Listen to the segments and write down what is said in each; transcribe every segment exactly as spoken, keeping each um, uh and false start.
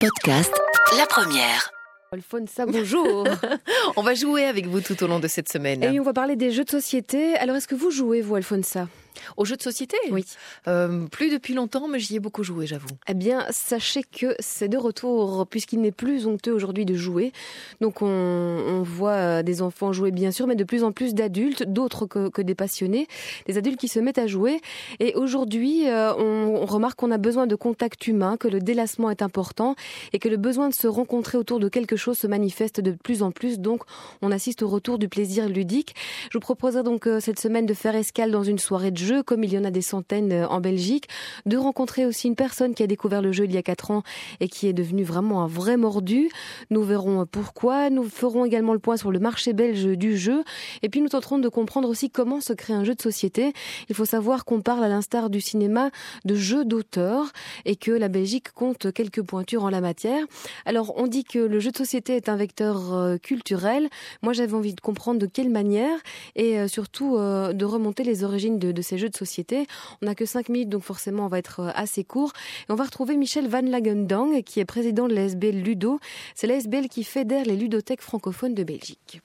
Podcast La Première. Alfonsa, bonjour. On va jouer avec vous tout au long de cette semaine. Et on va parler des jeux de société. Alors, est-ce que vous jouez, vous, Alfonsa ? Aux jeux de société ? Oui. Euh, plus depuis longtemps, mais j'y ai beaucoup joué, j'avoue. Eh bien, sachez que c'est de retour, puisqu'il n'est plus honteux aujourd'hui de jouer. Donc, on, on voit des enfants jouer, bien sûr, mais de plus en plus d'adultes, d'autres que, que des passionnés, des adultes qui se mettent à jouer. Et aujourd'hui, euh, on, on remarque qu'on a besoin de contact humain, que le délassement est important et que le besoin de se rencontrer autour de quelque chose se manifeste de plus en plus. Donc, on assiste au retour du plaisir ludique. Je vous proposerai donc euh, cette semaine de faire escale dans une soirée de jeu, comme il y en a des centaines en Belgique, de rencontrer aussi une personne qui a découvert le jeu il y a quatre ans et qui est devenue vraiment un vrai mordu. Nous verrons pourquoi. Nous ferons également le point sur le marché belge du jeu et puis nous tenterons de comprendre aussi comment se crée un jeu de société. Il faut savoir qu'on parle, à l'instar du cinéma, de jeux d'auteur et que la Belgique compte quelques pointures en la matière. Alors, on dit que le jeu de société est un vecteur euh, culturel. Moi, j'avais envie de comprendre de quelle manière et euh, surtout euh, de remonter les origines de, de ces jeux de société. On n'a que cinq minutes, donc forcément, on va être euh, assez court. Et on va retrouver Michel Van Lagendang, qui est président de la S B L Ludo. C'est la S B L qui fédère les ludothèques francophones de Belgique.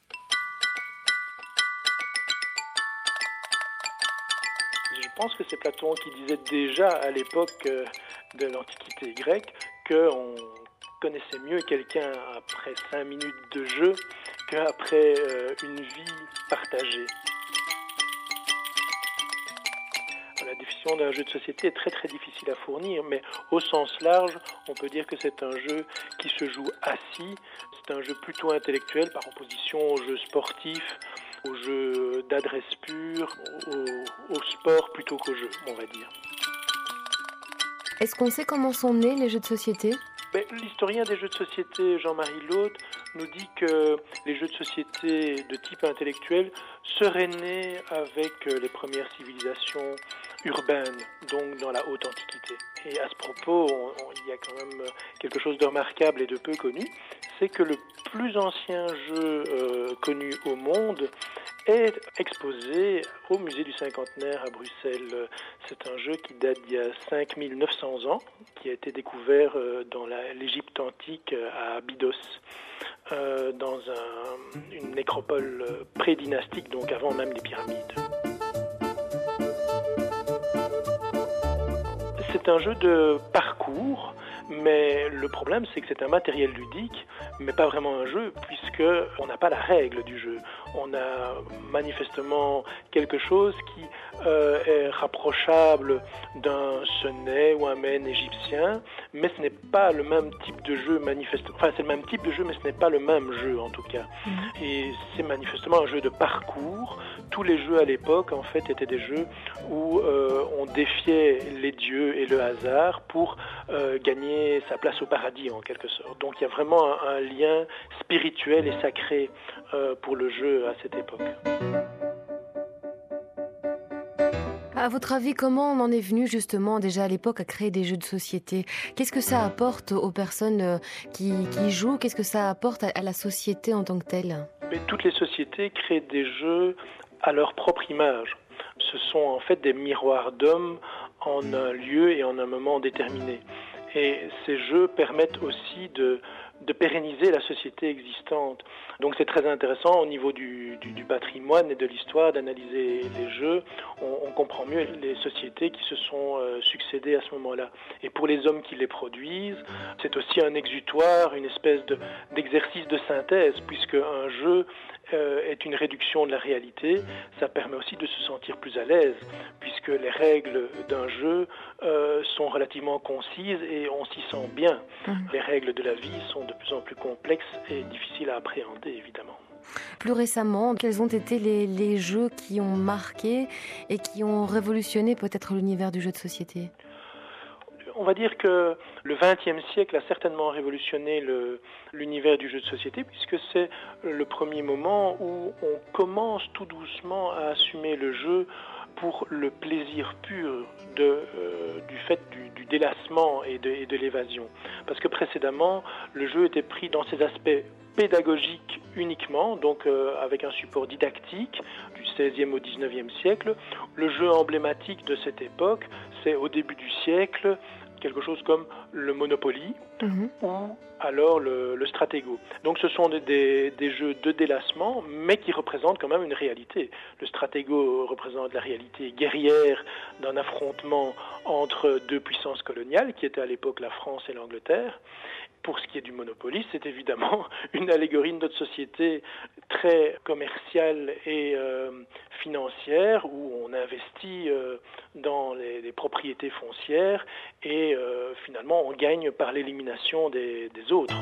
Je pense que c'est Platon qui disait déjà à l'époque de l'Antiquité grecque qu'on connaissait mieux quelqu'un après cinq minutes de jeu qu'après une vie partagée. La définition d'un jeu de société est très très difficile à fournir, mais au sens large, on peut dire que c'est un jeu qui se joue assis. C'est un jeu plutôt intellectuel par opposition aux jeux sportifs, aux jeux d'adresse pure, au, au sport plutôt qu'au jeu, on va dire. Est-ce qu'on sait comment sont nés les jeux de société ? Ben, l'historien des jeux de société, Jean-Marie Laude, nous dit que les jeux de société de type intellectuel seraient nés avec les premières civilisations urbaines, donc dans la haute antiquité. Et à ce propos, on, on, il y a quand même quelque chose de remarquable et de peu connu, c'est que le plus ancien jeu euh, connu au monde est exposé au musée du cinquantenaire à Bruxelles. C'est un jeu qui date d'il y a cinq mille neuf cents ans, qui a été découvert dans la, l'Égypte antique à Abydos, euh, dans un, une nécropole pré-dynastique, donc avant même les pyramides. C'est un jeu de parcours, mais le problème c'est que c'est un matériel ludique, mais pas vraiment un jeu, puisqu'on n'a pas la règle du jeu. On a manifestement quelque chose qui euh, est rapprochable d'un sonnet ou un mène égyptien, mais ce n'est pas le même type de jeu manifestement. Enfin, c'est le même type de jeu, mais ce n'est pas le même jeu en tout cas. Mmh. Et c'est manifestement un jeu de parcours. Tous les jeux à l'époque, en fait, étaient des jeux où euh, on défiait les dieux et le hasard pour euh, gagner sa place au paradis, en quelque sorte. Donc, il y a vraiment un, un lien spirituel et sacré euh, pour le jeu à cette époque. À votre avis, comment on en est venu justement déjà à l'époque à créer des jeux de société ? Qu'est-ce que ça apporte aux personnes qui, qui jouent ? Qu'est-ce que ça apporte à, à la société en tant que telle ? Mais toutes les sociétés créent des jeux à leur propre image. Ce sont en fait des miroirs d'hommes en un lieu et en un moment déterminé. Et ces jeux permettent aussi de, de pérenniser la société existante. Donc c'est très intéressant au niveau du, du, du patrimoine et de l'histoire d'analyser les jeux. On, on comprend mieux les sociétés qui se sont euh, succédées à ce moment-là. Et pour les hommes qui les produisent, c'est aussi un exutoire, une espèce de, d'exercice de synthèse, puisque un jeu euh, est une réduction de la réalité. Ça permet aussi de se sentir plus à l'aise, puisque les règles d'un jeu euh, sont relativement concises et on s'y sent bien. Mmh. Les règles de la vie sont de plus en plus complexes et difficiles à appréhender, évidemment. Plus récemment, quels ont été les, les jeux qui ont marqué et qui ont révolutionné peut-être l'univers du jeu de société ? On va dire que le vingtième siècle a certainement révolutionné le, l'univers du jeu de société, puisque c'est le premier moment où on commence tout doucement à assumer le jeu pour le plaisir pur de, euh, du fait du, du délassement et de, et de l'évasion. Parce que précédemment, le jeu était pris dans ses aspects pédagogiques uniquement, donc euh, avec un support didactique du seizième au dix-neuvième siècle. Le jeu emblématique de cette époque, c'est au début du siècle quelque chose comme le Monopoly, Mmh. ou alors le, le Stratego. Donc ce sont des, des, des jeux de délassement, mais qui représentent quand même une réalité. Le Stratego représente la réalité guerrière d'un affrontement entre deux puissances coloniales, qui étaient à l'époque la France et l'Angleterre. Pour ce qui est du Monopoly, c'est évidemment une allégorie de notre société très commerciale et euh, financière, où on investit euh, dans les, les propriétés foncières et euh, finalement on gagne par l'élimination des, des autres.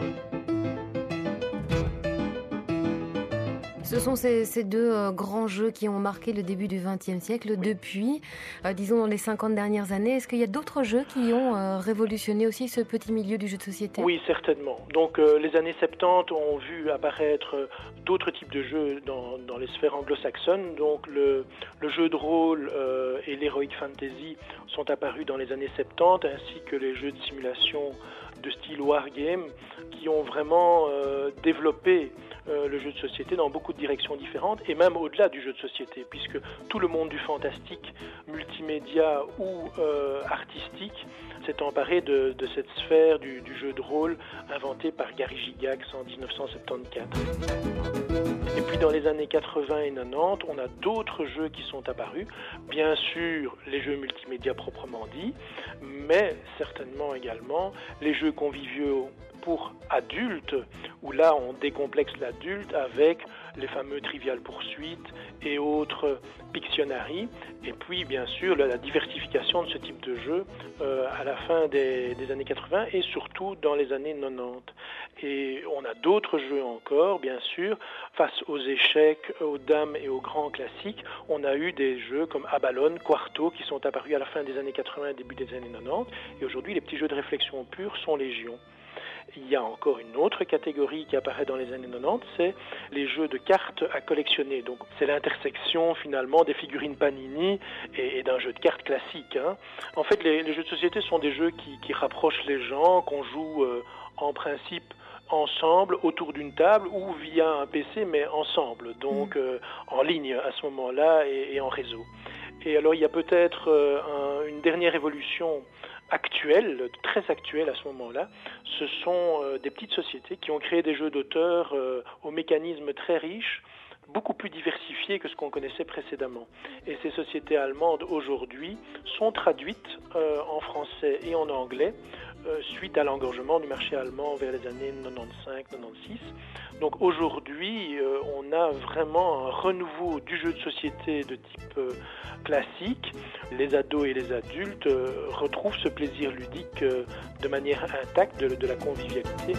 Ce sont ces, ces deux euh, grands jeux qui ont marqué le début du vingtième siècle. Oui. Depuis, euh, disons dans les cinquante dernières années, est-ce qu'il y a d'autres jeux qui ont euh, révolutionné aussi ce petit milieu du jeu de société ? Oui, certainement. Donc euh, les années soixante-dix ont vu apparaître d'autres types de jeux dans, dans les sphères anglo-saxonnes. Donc le, le jeu de rôle euh, et l'heroic fantasy sont apparus dans les années soixante-dix, ainsi que les jeux de simulation de style wargame, qui ont vraiment euh, développé euh, le jeu de société dans beaucoup de directions différentes, et même au-delà du jeu de société, puisque tout le monde du fantastique, multimédia ou euh, artistique s'est emparé de, de cette sphère du, du jeu de rôle inventé par Gary Gygax en dix-neuf cent soixante-quatorze. Et puis dans les années quatre-vingts et quatre-vingt-dix, on a d'autres jeux qui sont apparus. Bien sûr, les jeux multimédia proprement dits, mais certainement également les jeux conviviaux pour adultes, où là on décomplexe l'adulte avec les fameux Trivial Pursuit et autres Pictionary, et puis bien sûr la, la diversification de ce type de jeu euh, à la fin des, des années quatre-vingts et surtout dans les années quatre-vingt-dix. Et on a d'autres jeux encore, bien sûr, face aux échecs, aux dames et aux grands classiques. On a eu des jeux comme Abalone, Quarto, qui sont apparus à la fin des années quatre-vingts et début des années quatre-vingt-dix, et aujourd'hui les petits jeux de réflexion pure sont légion. Il y a encore une autre catégorie qui apparaît dans les années quatre-vingt-dix, c'est les jeux de cartes à collectionner. Donc c'est l'intersection finalement des figurines Panini et, et d'un jeu de cartes classique. Hein. En fait, les, les jeux de société sont des jeux qui, qui rapprochent les gens, qu'on joue euh, en principe ensemble autour d'une table ou via un P C, mais ensemble, donc euh, en ligne à ce moment-là et, et en réseau. Et alors il y a peut-être euh, un, une dernière évolution actuelle, très actuelle à ce moment-là. Ce sont euh, des petites sociétés qui ont créé des jeux d'auteur euh, aux mécanismes très riches, beaucoup plus diversifiés que ce qu'on connaissait précédemment. Et ces sociétés allemandes aujourd'hui sont traduites euh, en français et en anglais euh, suite à l'engorgement du marché allemand vers les années quatre-vingt-quinze quatre-vingt-seize. Donc aujourd'hui, euh, on a vraiment un renouveau du jeu de société de type euh, classique. Les ados et les adultes euh, retrouvent ce plaisir ludique euh, de manière intacte, de, de la convivialité.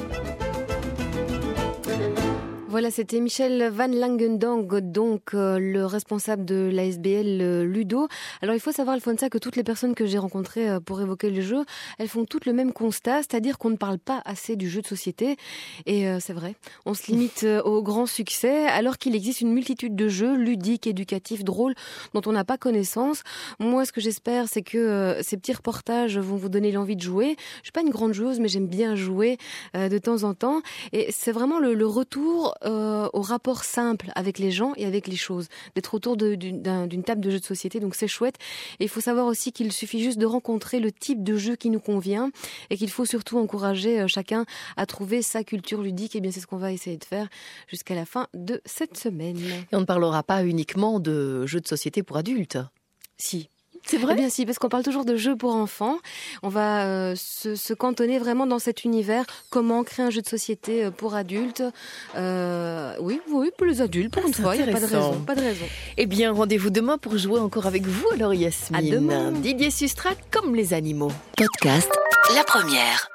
Voilà, c'était Michel Van Langendonk, donc euh, le responsable de l'A S B L euh, Ludo. Alors il faut savoir, Alfonsa, que toutes les personnes que j'ai rencontrées euh, pour évoquer le jeu, elles font toutes le même constat, c'est-à-dire qu'on ne parle pas assez du jeu de société. Et euh, c'est vrai, on se limite euh, au grand succès, alors qu'il existe une multitude de jeux ludiques, éducatifs, drôles, dont on n'a pas connaissance. Moi, ce que j'espère, c'est que euh, ces petits reportages vont vous donner l'envie de jouer. Je suis pas une grande joueuse, mais j'aime bien jouer euh, de temps en temps. Et c'est vraiment le, le retour Euh, au rapport simple avec les gens et avec les choses, d'être autour de, d'une, d'un, d'une table de jeu de société, donc c'est chouette. Et il faut savoir aussi qu'il suffit juste de rencontrer le type de jeu qui nous convient et qu'il faut surtout encourager euh, chacun à trouver sa culture ludique. Et bien c'est ce qu'on va essayer de faire jusqu'à la fin de cette semaine. Et on ne parlera pas uniquement de jeux de société pour adultes. Si. C'est vrai ? Eh bien si, parce qu'on parle toujours de jeux pour enfants. On va euh, se, se cantonner vraiment dans cet univers. Comment créer un jeu de société pour adultes. Euh, oui, oui, pour les adultes, pour ah, une fois, il n'y a pas de raison, pas de raison. Eh bien, rendez-vous demain pour jouer encore avec vous, alors Yasmine. À demain. Didier Sustra, comme les animaux. Podcast La Première.